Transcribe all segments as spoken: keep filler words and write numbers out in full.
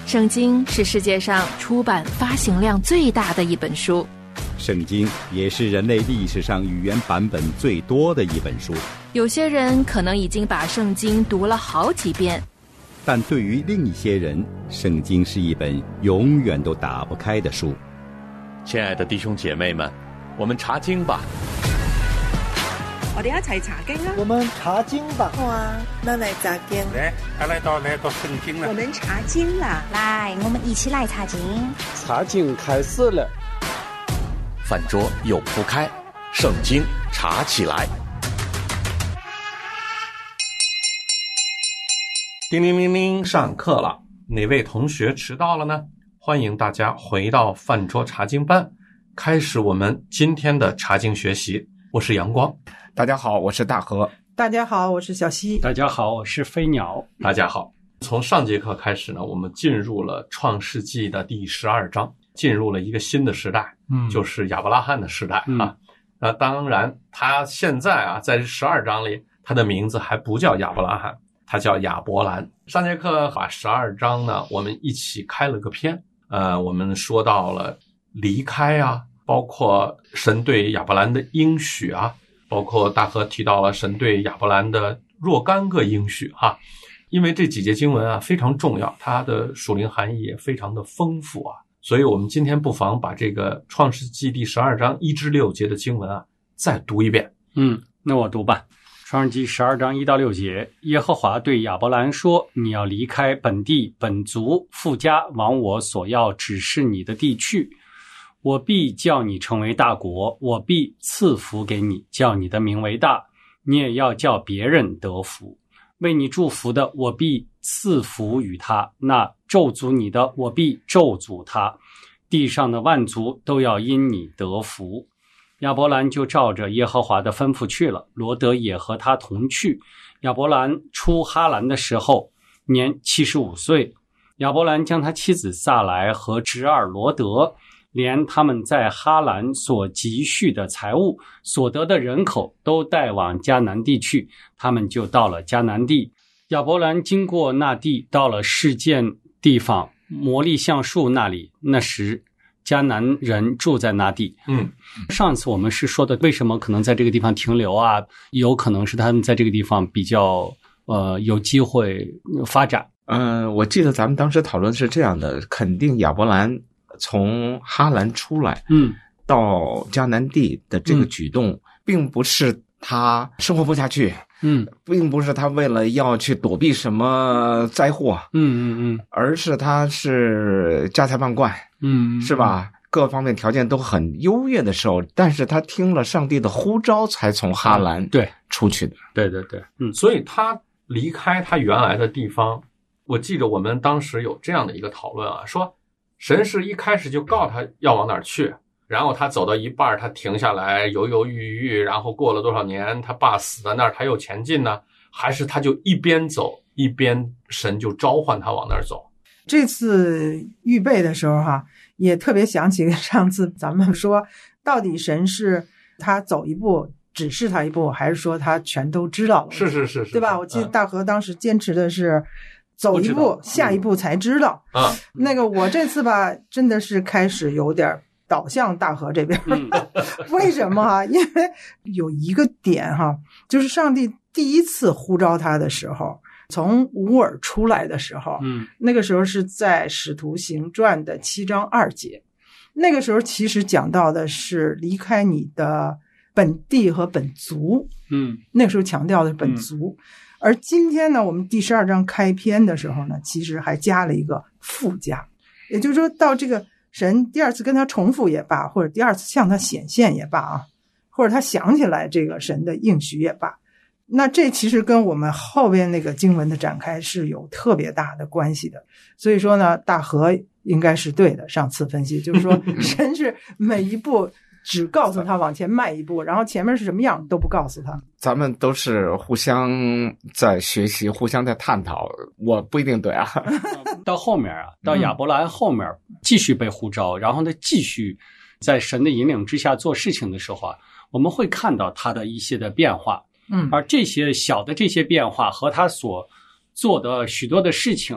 圣经是世界上出版发行量最大的一本书， 圣经也是人类历史上语言版本最多的一本书。 有些人可能已经把圣经读了好几遍， 但对于另一些人，圣经是一本永远都打不开的书。 亲爱的弟兄姐妹们，我们查经吧。 我哋一齊查經啦！ 我們查經吧！ 好啊，那來查經。 來，來到來到聖經了。 我們查經啦！ 來，我們一起來查經。 查經開始了。 飯桌又鋪開，聖經查起來。 叮铃铃铃，上課了。哪位同學遲到了呢？歡迎大家回到飯桌查經班，開始我們今天的查經學習。我是陽光。 大家好，我是大河。 大家好，我是小溪。 大家好，我是飞鸟。 大家好。从上节课开始呢，我们进入了创世纪的第十二章，进入了一个新的时代，嗯，就是亚伯拉罕的时代啊。嗯、那当然，他现在啊，在十二章里，他的名字还不叫亚伯拉罕，他叫亚伯兰。上节课把十二章呢，我们一起开了个篇，呃，我们说到了离开啊，包括神对亚伯兰的应许啊。包括大河提到了神对亚伯兰的若干个应许哈、啊，因为这几节经文啊非常重要，它的属灵含义也非常的丰富啊，所以我们今天不妨把这个创世纪第十二章一至六节的经文啊再读一遍。 嗯，那我读吧。创世纪十二章一到六节，耶和华对亚伯兰说：“你要离开本地本族父家，往我所要指示你的地去。我必叫你成为大国，我必赐福给你，叫你的名为大，你也要叫别人得福。为你祝福的，我必赐福与他；那咒诅你的，我必咒诅他。地上的万族都要因你得福。”亚伯兰就照着耶和华的吩咐去了，罗德也和他同去。亚伯兰出哈兰的时候，年七十五岁。亚伯兰将他妻子撒来和侄儿罗德，连他们在哈兰所积蓄的财物所得的人口都带往迦南地去，他们就到了迦南地。亚伯兰经过那地，到了示剑地方摩利橡树那里，那时迦南人住在那地。嗯，上次我们是说的为什么可能在这个地方停留啊，有可能是他们在这个地方比较呃有机会发展。 嗯、呃，我记得咱们当时讨论是这样的，肯定亚伯兰从哈兰出来，嗯，到迦南地的这个举动，嗯、并不是他生活不下去，嗯，并不是他为了要去躲避什么灾祸，嗯嗯嗯，而是他是家财万贯，嗯，是吧？各方面条件都很优越的时候，但是他听了上帝的呼召，才从哈兰对出去的， 对对对， 嗯，所以他离开他原来的地方，我记得我们当时有这样的一个讨论啊，说。神是一开始就告诉他要往哪儿去，然后他走到一半，他停下来犹犹豫豫，然后过了多少年，他爸死在那儿，他又前进呢？还是他就一边走一边神就召唤他往那儿走？ 这次预备的时候哈、啊，也特别想起上次咱们说，到底神是他走一步指示他一步，还是说他全都知道了？ 是是是是， 对吧？我记得大河当时坚持的是。走一步，下一步才知道。啊、嗯，那个我这次吧，真的是开始有点倒向大河这边。嗯、为什么啊？因为有一个点哈，就是上帝第一次呼召他的时候，从乌尔出来的时候，嗯，那个时候是在《使徒行传》的七章二节。那个时候其实讲到的是离开你的本地和本族。嗯，那个时候强调的是本族。嗯，而今天呢，我们第十二章开篇的时候呢，其实还加了一个附加，也就是说到这个神第二次跟他重复也罢，或者第二次向他显现也罢啊，或者他想起来这个神的应许也罢，那这其实跟我们后边那个经文的展开是有特别大的关系的。所以说呢，大河应该是对的，上次分析就是说神是每一步只告诉他往前迈一步，然后前面是什么样都不告诉他。 咱们都是互相在学习，互相在探讨，我不一定对啊。 到后面啊，到亚伯兰后面继续被呼召，然后呢继续在神的引领之下做事情的时候啊，我们会看到他的一些的变化。嗯，而这些小的这些变化和他所做的许多的事情，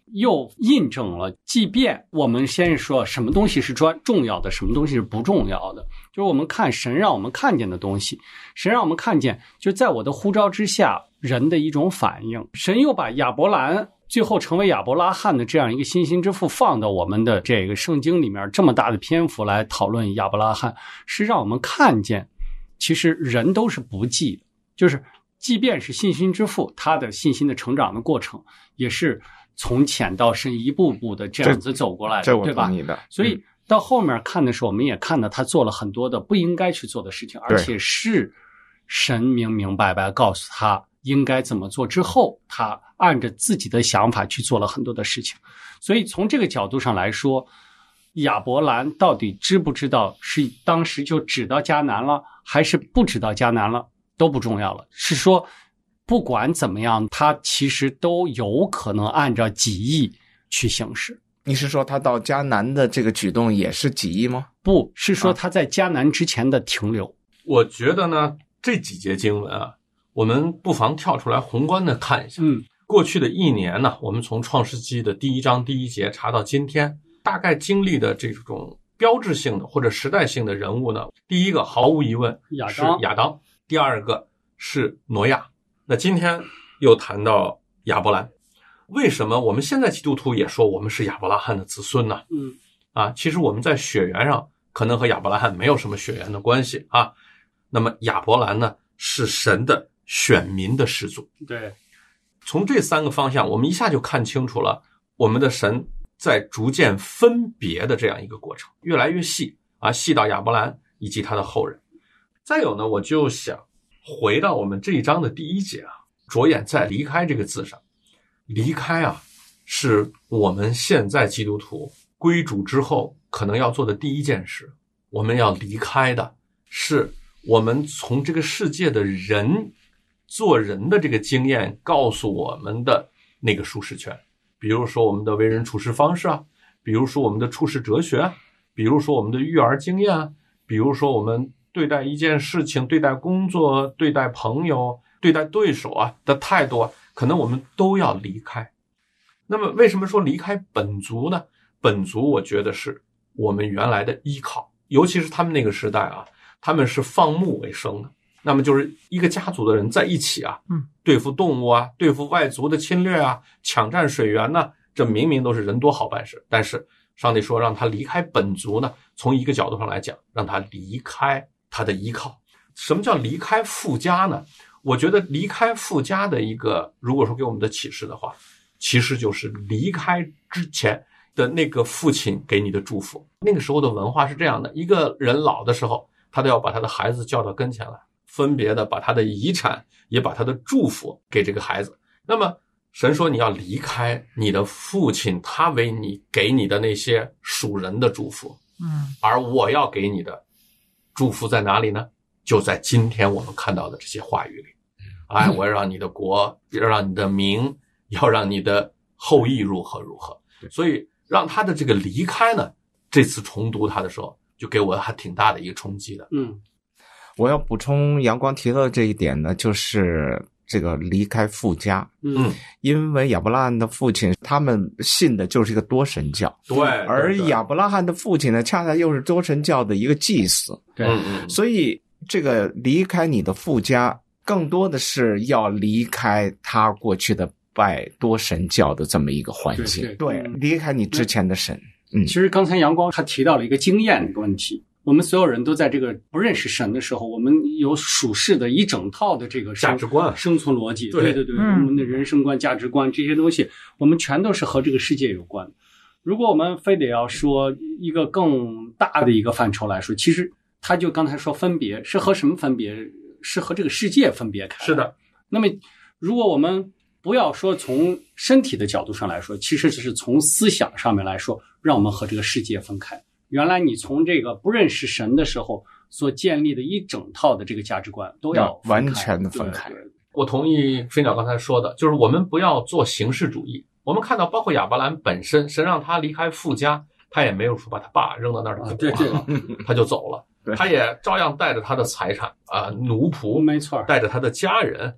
又印证了，即便我们先说什么东西是专重要的，什么东西是不重要的，就是我们看神让我们看见的东西，神让我们看见就在我的呼召之下人的一种反应。神又把亚伯兰最后成为亚伯拉罕的这样一个信心之父放到我们的这个圣经里面，这么大的篇幅来讨论亚伯拉罕，是让我们看见其实人都是不济的，就是即便是信心之父，他的信心的成长的过程也是从浅到深一步步的这样子走过来的，对吧？所以到后面看的时候，我们也看到他做了很多的不应该去做的事情，而且是神明明白白告诉他应该怎么做之后，他按着自己的想法去做了很多的事情。所以从这个角度上来说，亚伯兰到底知不知道是当时就知道迦南了，还是不知道迦南了，都不重要了。是说不管怎么样，他其实都有可能按照己意去行事。 你是说他到迦南的这个举动也是己意吗？ 不是，说他在迦南之前的停留。 啊、我觉得呢，这几节经文啊，我们不妨跳出来宏观的看一下。 嗯， 过去的一年呢，我们从创世纪的第一章第一节查到今天，大概经历的这种标志性的或者时代性的人物呢，第一个毫无疑问是亚当，第二个是挪亚。那今天又谈到亚伯兰，为什么我们现在基督徒也说我们是亚伯拉罕的子孙呢？ 嗯， 啊，其实我们在血缘上可能和亚伯拉罕没有什么血缘的关系啊。那么亚伯兰呢，是神的选民的始祖。 对， 从这三个方向，我们一下就看清楚了我们的神在逐渐分别的这样一个过程，越来越细啊，细到亚伯兰以及他的后人。再有呢，我就想回到我们这一章的第一节啊，着眼在离开这个字上。离开啊，是我们现在基督徒归主之后可能要做的第一件事。我们要离开的是我们从这个世界的人做人的这个经验告诉我们的那个舒适圈，比如说我们的为人处事方式啊，比如说我们的处世哲学，比如说我们的育儿经验啊，比如说我们对待一件事情、对待工作、对待朋友、对待对手啊的态度啊，可能我们都要离开。那么为什么说离开本族呢？本族我觉得是我们原来的依靠，尤其是他们那个时代啊，他们是放牧为生的，那么就是一个家族的人在一起啊， 嗯， 对付动物啊，对付外族的侵略啊，抢占水源呢、啊，这明明都是人多好办事。但是上帝说让他离开本族呢，从一个角度上来讲，让他离开他的依靠。什么叫离开父家呢？我觉得离开父家的一个，如果说给我们的启示的话，其实就是离开之前的那个父亲给你的祝福。那个时候的文化是这样的，一个人老的时候，他都要把他的孩子叫到跟前来，分别的把他的遗产也把他的祝福给这个孩子。那么神说你要离开你的父亲他为你给你的那些属人的祝福， 嗯， 而我要给你的祝福在哪里呢？就在今天我们看到的这些话语里。哎，我要让你的国，要让你的民，要让你的后裔如何如何。所以让他的这个离开呢，这次重读他的时候，就给我还挺大的一个冲击的。 嗯， 我要补充阳光提到的这一点呢，就是这个离开父家。 嗯， 因为亚伯拉罕的父亲他们信的就是一个多神教， 对， 而亚伯拉罕的父亲呢，恰恰又是多神教的一个祭司。 对， 嗯， 所以这个离开你的父家，更多的是要离开他过去的拜多神教的这么一个环境， 对， 对，对，离开你之前的神。嗯， 其实刚才阳光他提到了一个经验的一个问题，我们所有人都在这个不认识神的时候，我们有属世的一整套的这个价值观、 生存逻辑， 对对对对， 嗯、 我们的人生观、价值观这些东西，我们全都是和这个世界有关。如果我们非得要说一个更大的一个范畴来说，其实他就刚才说分别是和什么分别？是和这个世界分别开。 是的。 那么如果我们不要说从身体的角度上来说，其实是从思想上面来说，让我们和这个世界分开。原来你从这个不认识神的时候所建立的一整套的这个价值观都要完全的分开。 我同意飞鸟刚才说的，就是我们不要做形式主义。我们看到包括亚伯兰本身，神让他离开父家，他也没有说把他爸扔到那儿就走了，他就走了。他也照样带着他的财产啊、呃，奴仆， 没错， 带着他的家人， 是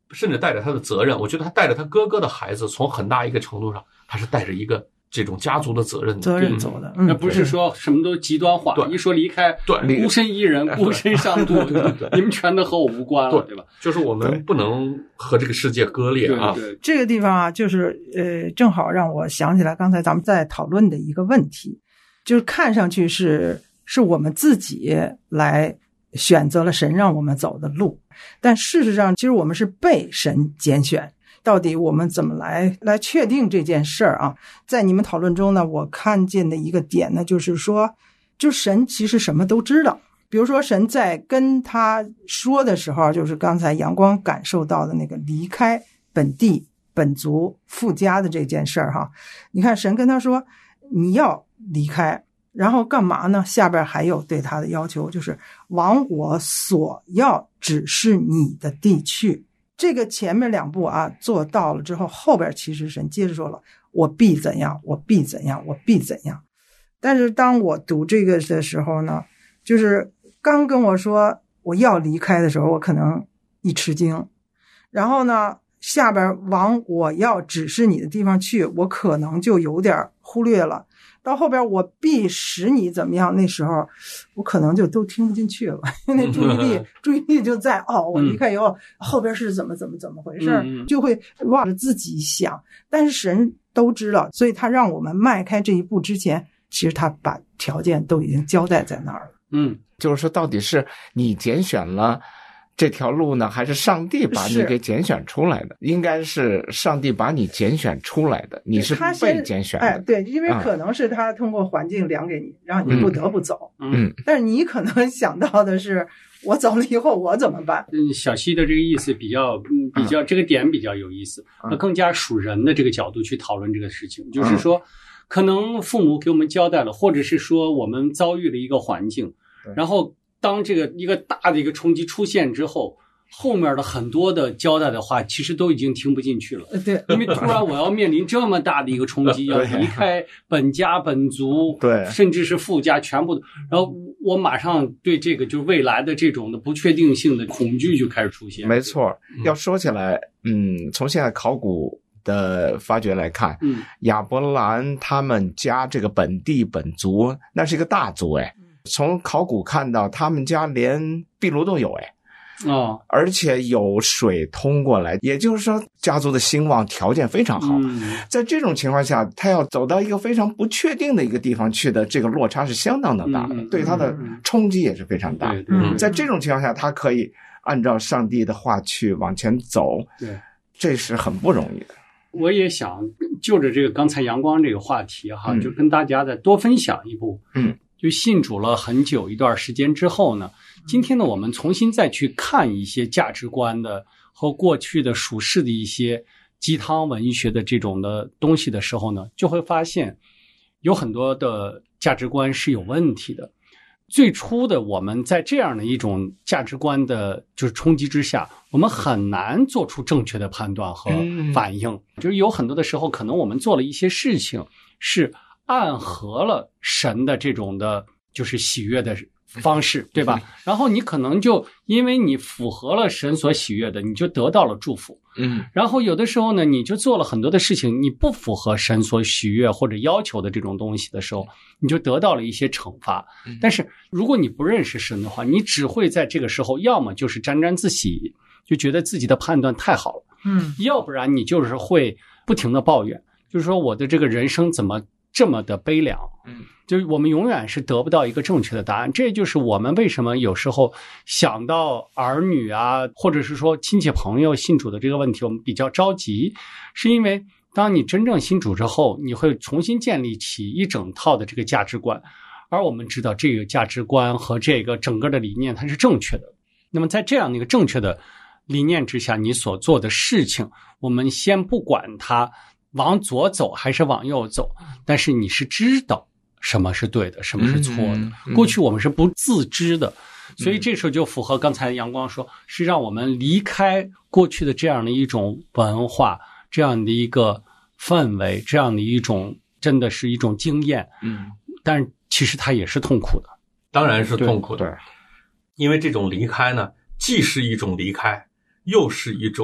甚至带着他的责任。我觉得他带着他哥哥的孩子，从很大一个程度上，他是带着一个这种家族的责任的， 责任走的， 那、嗯、不是说什么都极端化，一说离开， 对， 孤身一人，孤身上路，你们全都和我无关了， 对, 对吧？ 就是我们不能和这个世界割裂啊。 对对对， 这个地方啊，就是呃，正好让我想起来刚才咱们在讨论的一个问题，就是看上去是是我们自己来选择了神让我们走的路，但事实上，其实我们是被神拣选。到底我们怎么来来确定这件事儿啊？在你们讨论中呢，我看见的一个点呢，就是说，就神其实什么都知道。比如说，神在跟他说的时候，就是刚才阳光感受到的那个离开本地本族父家的这件事儿哈。你看，神跟他说你要离开，然后干嘛呢？下边还有对他的要求，就是往我所要指示你的地去。这个前面两步啊做到了之后，后边其实神接着说了，我必怎样，我必怎样，我必怎样。但是当我读这个的时候呢，就是刚跟我说我要离开的时候，我可能一吃惊，然后呢下边往我要指示你的地方去，我可能就有点忽略了。到后边我必使你怎么样，那时候我可能就都听不进去了，因为注意力注意力就在哦，我离开以后、嗯、后边是怎么怎么怎么回事、嗯、就会忘了自己想。但是神都知道，所以他让我们迈开这一步之前，其实他把条件都已经交代在那儿了。 嗯，就是说到底是你拣选了这条路呢，还是上帝把你给拣选出来的？应该是上帝把你拣选出来的，你是被拣选的。 哎，对，因为可能是他通过环境量给你，让你不得不走。 嗯， 但是你可能想到的是，我走了以后我怎么办？ 嗯，小西的这个意思比较，嗯，比较、嗯、这个点比较有意思，那、嗯、更加属人的这个角度去讨论这个事情，嗯、就是说，可能父母给我们交代了，或者是说我们遭遇了一个环境，然后。当这个一个大的一个冲击出现之后，后面的很多的交代的话其实都已经听不进去了。 对， 因为突然我要面临这么大的一个冲击，要离开本家本族， 对， 甚至是父家全部，然后我马上对这个就是未来的这种的不确定性的恐惧就开始出现。 没错，要说起来，嗯，从现在考古的发掘来看， 嗯， 亚伯兰他们家这个本地本族那是一个大族哎。从考古看到他们家连壁炉都有哎， 哦， 而且有水通过来，也就是说家族的兴旺条件非常好、 嗯、在这种情况下他要走到一个非常不确定的一个地方去的，这个落差是相当的大的、 嗯、 对他的冲击也是非常大、 嗯、 在这种情况下他可以按照上帝的话去往前走， 对， 这是很不容易的。 我也想就着这个刚才阳光这个话题哈、嗯、就跟大家再多分享一步。 嗯， 就信主了很久一段时间之后呢，今天呢我们重新再去看一些价值观的和过去的属世的一些鸡汤文学的这种的东西的时候呢，就会发现有很多的价值观是有问题的。最初的我们在这样的一种价值观的就是冲击之下，我们很难做出正确的判断和反应、嗯、就是有很多的时候可能我们做了一些事情是暗合了神的这种的就是喜悦的方式，对吧？然后你可能就因为你符合了神所喜悦的，你就得到了祝福。 嗯， 然后有的时候呢，你就做了很多的事情，你不符合神所喜悦或者要求的这种东西的时候，你就得到了一些惩罚。但是如果你不认识神的话，你只会在这个时候要么就是沾沾自喜，就觉得自己的判断太好了， 嗯， 要不然你就是会不停的抱怨，就是说我的这个人生怎么这么的悲凉， 嗯， 就是我们永远是得不到一个正确的答案。这就是我们为什么有时候想到儿女啊，或者是说亲戚朋友信主的这个问题，我们比较着急，是因为当你真正信主之后，你会重新建立起一整套的这个价值观，而我们知道这个价值观和这个整个的理念它是正确的。那么在这样的一个正确的理念之下，你所做的事情，我们先不管它往左走还是往右走，但是你是知道什么是对的，什么是错的。 嗯嗯、 过去我们是不自知的，所以这时候就符合刚才阳光说，是让我们离开过去的这样的一种文化，这样的一个氛围，这样的一种真的是一种经验。 嗯， 但是其实它也是痛苦的， 当然是痛苦的。 对， 因为这种离开呢，既是一种离开，又是一种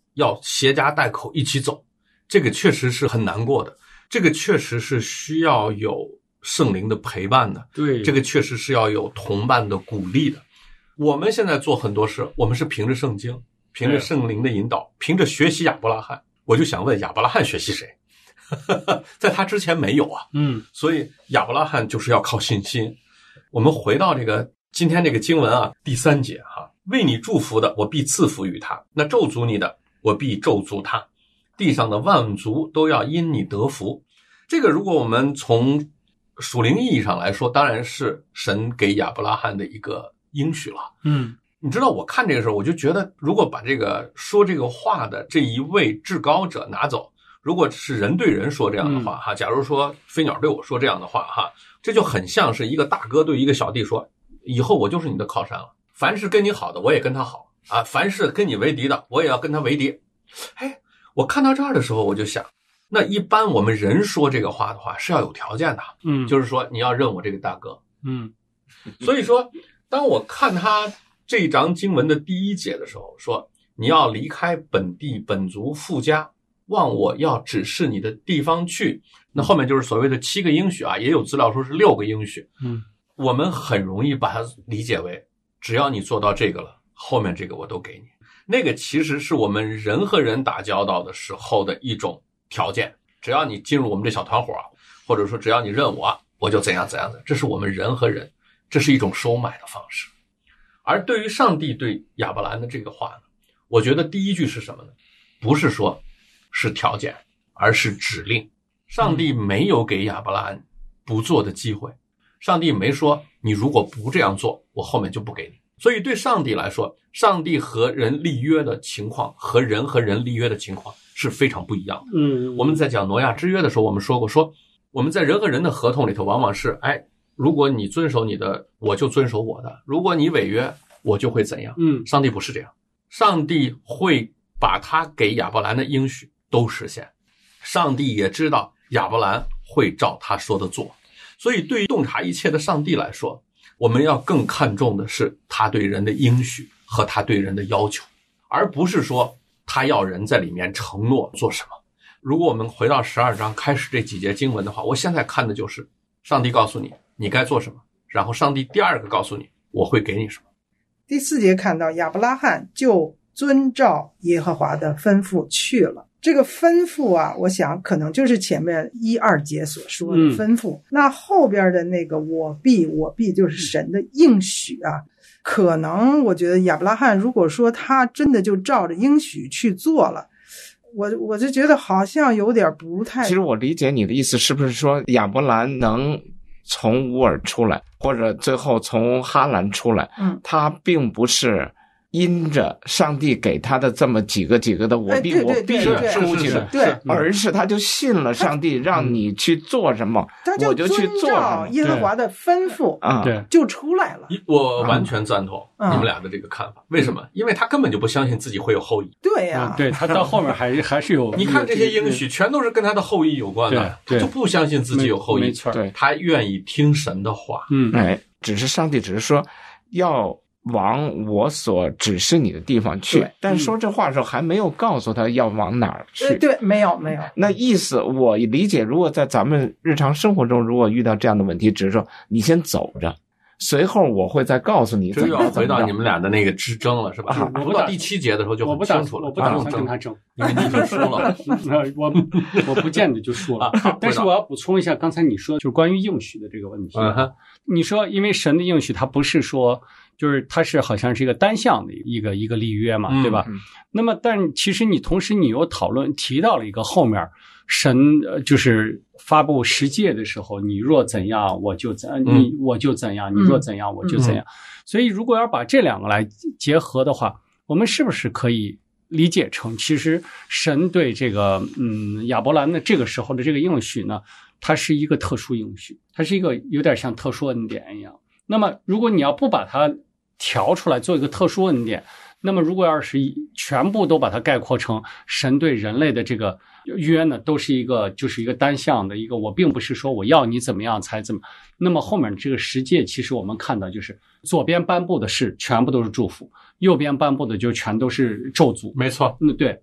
要携家带口一起走，这个确实是很难过的，这个确实是需要有圣灵的陪伴的， 对， 这个确实是要有同伴的鼓励的。我们现在做很多事，我们是凭着圣经，凭着圣灵的引导，凭着学习亚伯拉罕。我就想问，亚伯拉罕学习谁？在他之前没有啊。 嗯， 所以亚伯拉罕就是要靠信心。我们回到这个今天这个经文啊，第三节哈、啊，为你祝福的，我必赐福于他；那咒诅你的，我必咒诅他。地上的万族都要因你得福。这个如果我们从属灵意义上来说，当然是神给亚伯拉罕的一个应许了。 嗯， 你知道我看这个时候，我就觉得，如果把这个说这个话的这一位至高者拿走，如果是人对人说这样的话哈，假如说飞鸟对我说这样的话哈，这就很像是一个大哥对一个小弟说，以后我就是你的靠山了，凡是跟你好的我也跟他好啊，凡是跟你为敌的我也要跟他为敌。哎，我看到这儿的时候我就想，那一般我们人说这个话的话是要有条件的， 嗯， 就是说你要认我这个大哥， 嗯， 所以说当我看他这一章经文的第一节的时候，说你要离开本地本族父家，往我要指示你的地方去，那后面就是所谓的七个应许啊，也有资料说是六个应许。 嗯， 我们很容易把它理解为只要你做到这个了，后面这个我都给你。那个其实是我们人和人打交道的时候的一种条件，只要你进入我们这小团伙，或者说只要你认我，我就怎样怎样的，这是我们人和人，这是一种收买的方式。而对于上帝对亚伯兰的这个话呢，我觉得第一句是什么呢？不是说是条件，而是指令。上帝没有给亚伯兰不做的机会，上帝没说你如果不这样做，我后面就不给你。所以对上帝来说，上帝和人立约的情况和人和人立约的情况是非常不一样的。 嗯， 我们在讲挪亚之约的时候，我们说过，说我们在人和人的合同里头，往往是，哎，如果你遵守你的，我就遵守我的；如果你违约，我就会怎样。 嗯， 上帝不是这样，上帝会把他给亚伯兰的应许都实现。上帝也知道亚伯兰会照他说的做，所以对于洞察一切的上帝来说，我们要更看重的是他对人的应许和他对人的要求，而不是说他要人在里面承诺做什么。如果我们回到十二章开始这几节经文的话，我现在看的就是上帝告诉你你该做什么，然后上帝第二个告诉你我会给你什么。 第四节看到亚伯拉罕就遵照耶和华的吩咐去了。这个吩咐啊，我想可能就是前面一二节所说的吩咐、嗯、那后边的那个我必我必就是神的应许啊，可能我觉得亚伯拉罕如果说他真的就照着应许去做了，我我就觉得好像有点不太。 其实我理解你的意思，是不是说亚伯兰能从乌尔出来，或者最后从哈兰出来， 嗯， 他并不是因着上帝给他的这么几个几个的我必我必出去的， 对， 而是他就信了上帝让你去做什么，我就去做什么， 耶和华的吩咐啊， 对， 就出来了。 我完全赞同你们俩的这个看法。为什么？因为他根本就不相信自己会有后裔。 对呀、 啊，对他到后面还还是有。 你看这些应许全都是跟他的后裔有关的，他就不相信自己有后裔。 没错， 对， 他愿意听神的话。 嗯， 哎，只是上帝只是说要往我所指示你的地方去，但说这话的时候还没有告诉他要往哪儿去。 对，没有没有。 那意思我理解，如果在咱们日常生活中，如果遇到这样的问题，只是说你先走着，随后我会再告诉你怎么样。 这又要回到你们俩的那个之争了，是吧？ 啊、 我到第七节的时候就很清楚了， 我不打算跟他争， 因为你已经输了。 我我不见得就输了。但是我要补充一下，刚才你说就是关于应许的这个问题。 嗯、 你说，因为神的应许，它不是说。就是它是好像是一个单向的一个一个立约嘛， 嗯、 对吧？ 嗯、 那么，但其实你同时你又讨论提到了一个后面神就是发布十诫的时候，你若怎样我就怎， 嗯、 你我就怎样，你若怎样我就怎样。 嗯、 所以，如果要把这两个来结合的话，我们是不是可以理解成，其实神对这个嗯亚伯兰的这个时候的这个应许呢，它是一个特殊应许，它是一个有点像特殊恩典一样。那么，如果你要不把它调出来做一个特殊恩典，那么如果要是全部都把它概括成神对人类的这个约呢，都是一个就是一个单向的一个，我并不是说我要你怎么样才怎么，那么后面这个十诫其实我们看到就是左边颁布的是全部都是祝福，右边颁布的就全都是咒诅。 没错， 嗯，对。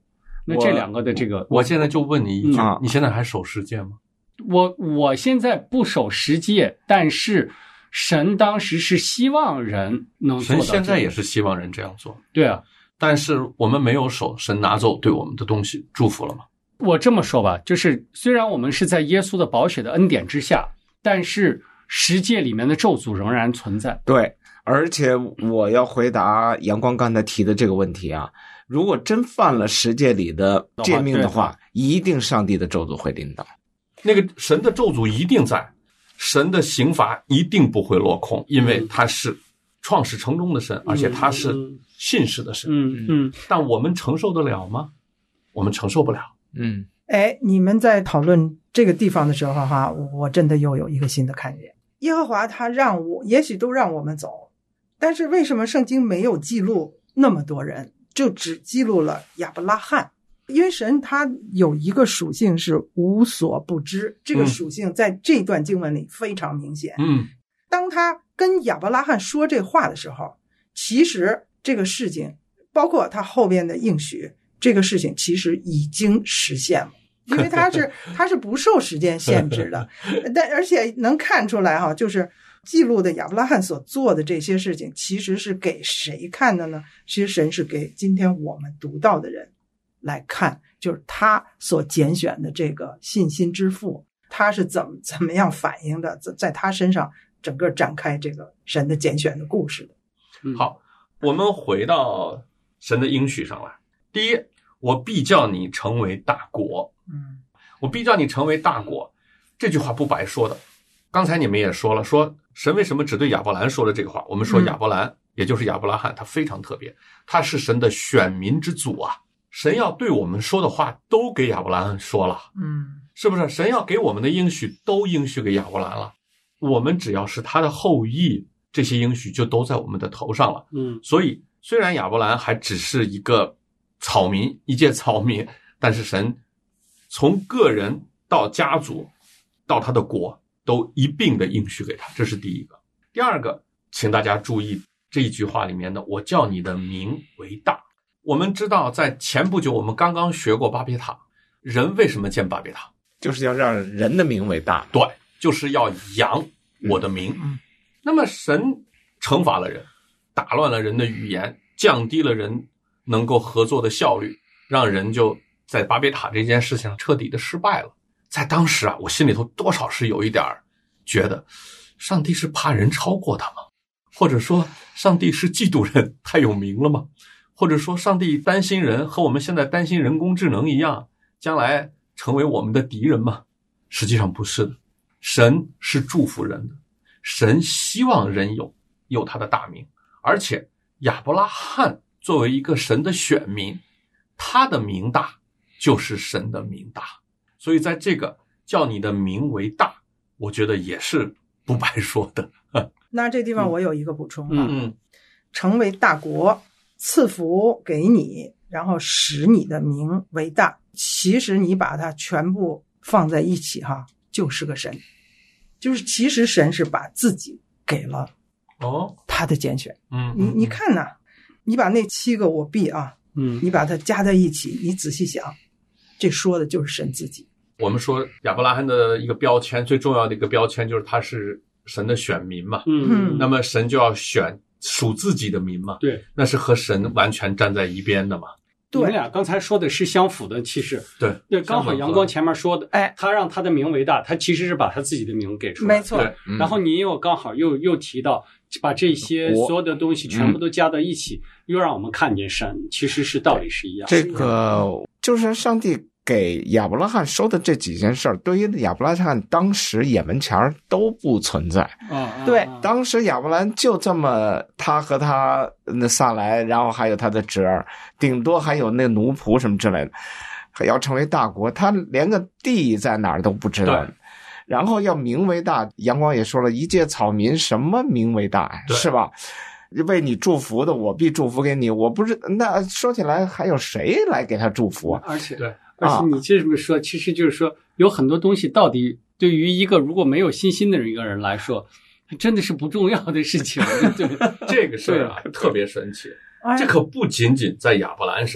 那这两个的这个， 我现在就问你一句， 嗯、 你现在还守十诫吗？ 我我现在不守十诫，但是神当时是希望人能做到、这个。 神现在也是希望人这样做。 对啊， 但是我们没有守，神拿走对我们的东西，祝福了吗？ 我这么说吧，就是虽然我们是在耶稣的宝血的恩典之下，但是十诫里面的咒诅仍然存在。 对，而且我要回答阳光刚才提的这个问题啊，如果真犯了十诫里的诫命的话，一定上帝的咒诅会临到。 那个神的咒诅一定在，神的刑罚一定不会落空，因为他是创始成终的神，而且他是信实的神。 嗯嗯， 但我们承受得了吗？我们承受不了。 嗯， 哎，你们在讨论这个地方的时候哈，我真的又有一个新的看见。耶和华他让我，也许都让我们走，但是为什么圣经没有记录那么多人，就只记录了亚伯拉罕？因为神他有一个属性是无所不知，这个属性在这段经文里非常明显。 嗯， 当他跟亚伯拉罕说这话的时候，其实这个事情包括他后边的应许，这个事情其实已经实现了，因为他是他是不受时间限制的，但而且能看出来哈，就是记录的亚伯拉罕所做的这些事情，其实是给谁看的呢？其实神是给今天我们读到的人来看，就是他所拣选的这个信心之父，他是怎么怎么样反应的，在他身上整个展开这个神的拣选的故事的。 嗯、好，我们回到神的应许上来。第一，我必叫你成为大国。 嗯， 我必叫你成为大国，这句话不白说的。刚才你们也说了，说神为什么只对亚伯兰说了这个话？我们说亚伯兰，嗯、也就是亚伯拉罕，他非常特别，他是神的选民之祖啊。神要对我们说的话都给亚伯兰说了， 嗯， 是不是？神要给我们的应许都应许给亚伯兰了，我们只要是他的后裔，这些应许就都在我们的头上了。 嗯， 所以虽然亚伯兰还只是一个草民，一介草民，但是神从个人到家族到他的国都一并的应许给他，这是第一个。第二个，请大家注意这一句话里面的我叫你的名为大。我们知道在前不久我们刚刚学过巴别塔，人为什么建巴别塔？ 就是要让人的名为大。 对，就是要扬我的名。 嗯， 那么神惩罚了人，打乱了人的语言，降低了人能够合作的效率，让人就在巴别塔这件事情彻底的失败了。在当时啊，我心里头多少是有一点觉得上帝是怕人超过他吗？或者说上帝是嫉妒人太有名了吗？或者说上帝担心人和我们现在担心人工智能一样，将来成为我们的敌人吗？实际上不是的，神是祝福人的，神希望人有有他的大名，而且亚伯拉罕作为一个神的选民，他的名大就是神的名大，所以在这个叫你的名为大，我觉得也是不白说的。 那这地方我有一个补充啊，嗯， 成为大国，赐福给你，然后使你的名为大。其实你把它全部放在一起哈，就是个神，就是其实神是把自己给了哦他的拣选。 嗯， 你你看呐，你把那七个我必啊， 嗯， 你把它加在一起，你仔细想，这说的就是神自己。 我们说亚伯拉罕的一个标签，最重要的一个标签就是他是神的选民嘛。 嗯， 那么神就要选属自己的民嘛。 对， 那是和神完全站在一边的嘛。 你们俩刚才说的是相符的，其实对对，刚好阳光前面说的， 哎， 他让他的名为大，他其实是把他自己的名给出来， 没错。 嗯、然后你又刚好又又提到，把这些所有的东西全部都加到一起，嗯、又让我们看见神其实是道理是一样的。 这个就是上帝给亚伯拉罕说的这几件事儿，对于亚伯拉罕当时眼门前都不存在。 啊， 对， 啊、 当时亚伯兰就这么，他和他那撒来，然后还有他的侄儿，顶多还有那奴仆什么之类的，还要成为大国，他连个地在哪儿都不知道。然后要名为大，阳光也说了，一介草民，什么名为大呀，是吧？为你祝福的，我必祝福给你。我不是，那说起来还有谁来给他祝福啊？ 而且对。 而且你这么说，其实就是说，有很多东西到底对于一个如果没有信心的人一个人来说，真的是不重要的事情。对， 这个事儿啊，特别神奇。这可不仅仅在亚伯兰身上，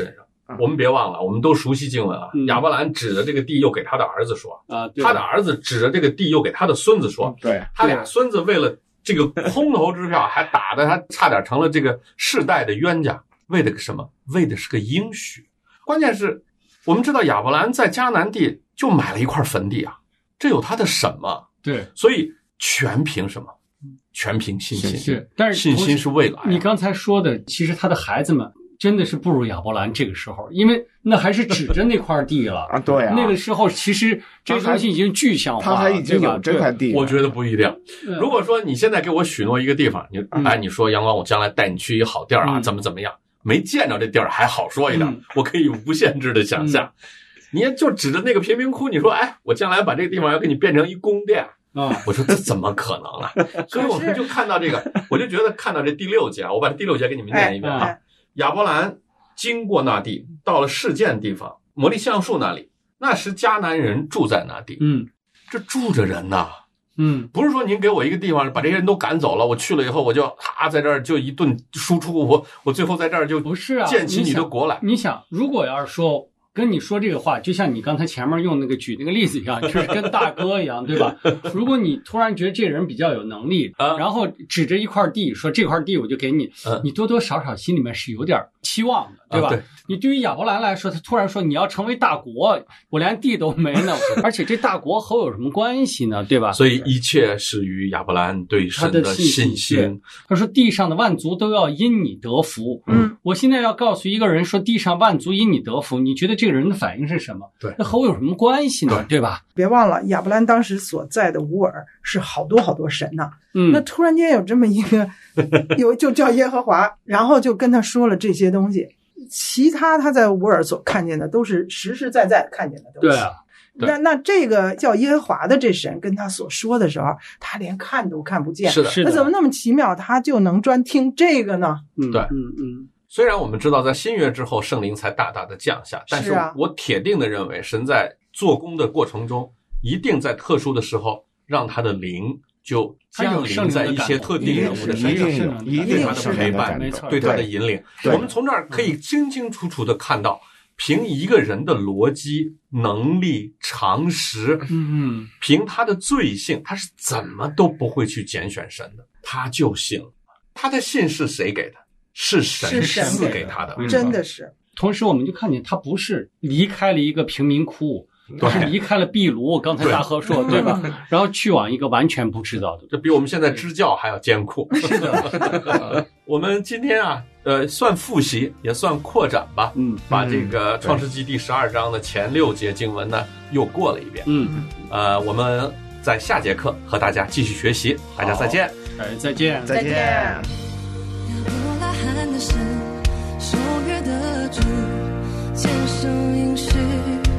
我们别忘了，我们都熟悉经文啊。 嗯、 亚伯兰指着这个地，又给他的儿子说啊， 他的儿子指着这个地，又给他的孙子说。 嗯、对， 他俩孙子为了这个空头支票，还打得他差点成了这个世代的冤家。为的个什么？为的是个应许。关键是，我们知道亚伯兰在迦南地就买了一块坟地啊，这有他的什么？ 对， 所以全凭什么？全凭信心。 是，但是信心是未来、啊。 你刚才说的，其实他的孩子们真的是不如亚伯兰这个时候，因为那还是指着那块地了啊。对啊， 那个时候其实这个东西已经具象化了， 他还已经有这块地。 我觉得不一定。如果说你现在给我许诺一个地方，你哎，你说阳光，我将来带你去一个好地儿啊， 嗯、 怎么怎么样？没见着这地儿还好说一点，嗯、我可以无限制的想象。嗯、你也就指着那个贫民窟，你说哎，我将来把这个地方要给你变成一宫殿。 啊、 嗯，我说这怎么可能啊？所以我们就看到这个，我就觉得看到这第六节啊，我把这第六节给你们念一遍啊。哎哎、亚伯兰经过那地，到了示剑地方，摩利橡树那里，那时迦南人住在那地。 嗯， 这住着人呐。 嗯， 不是说您给我一个地方，把这些人都赶走了，我去了以后，我就哈在这儿就一顿输出，我我最后在这儿就不是啊， 建起你的国来。 你想，如果要是说。跟你说这个话，就像你刚才前面用那个举那个例子一样，就是跟大哥一样，对吧？如果你突然觉得这人比较有能力， 啊、 然后指着一块地说这块地我就给你， 啊、 你多多少少心里面是有点期望的，对吧？ 啊、对你对于亚伯兰来说，他突然说你要成为大国，我连地都没呢，而且这大国和我有什么关系呢？对吧？ 所以一切是于亚伯兰对神的信心。 他说地上的万族都要因你得福。 嗯， 我现在要告诉一个人说地上万族因你得福，你觉得这个人的反应是什么？ 对， 那和我有什么关系呢？对, 对吧？ 别忘了，亚伯兰当时所在的乌尔是好多好多神呐、啊。 嗯， 那突然间有这么一个，有就叫耶和华，然后就跟他说了这些东西。其他他在乌尔所看见的都是实实在在看见的东西。 对啊。 那那这个叫耶和华的这神跟他所说的时候，他连看都看不见。 是的， 是的。 那怎么那么奇妙，他就能专听这个呢？ 嗯， 对， 嗯嗯。 虽然我们知道在新约之后圣灵才大大的降下，但是我铁定的认为神在做工的过程中，一定在特殊的时候让他的灵就降临在一些特定人物的身上， 一定对他的陪伴，对他的引领。我们从这儿可以清清楚楚的看到，凭一个人的逻辑、能力、常识， 嗯， 凭他的罪性，他是怎么都不会去拣选神的，他就信了。他的信是谁给的？是神赐给他的， 真的是。 同时，我们就看见他不是离开了一个贫民窟，他是离开了秘鲁。刚才大和说， 对, 对吧？然后去往一个完全不知道的， 这比我们现在支教还要艰苦。 是的， 我们今天啊，呃，算复习也算扩展吧， 嗯， 把这个创世纪第十二章的前六节经文呢又过了一遍， 嗯， 呃，我们在下节课和大家继续学习，大家再见， 哎，再见， 再见。 守约的主，坚守应许。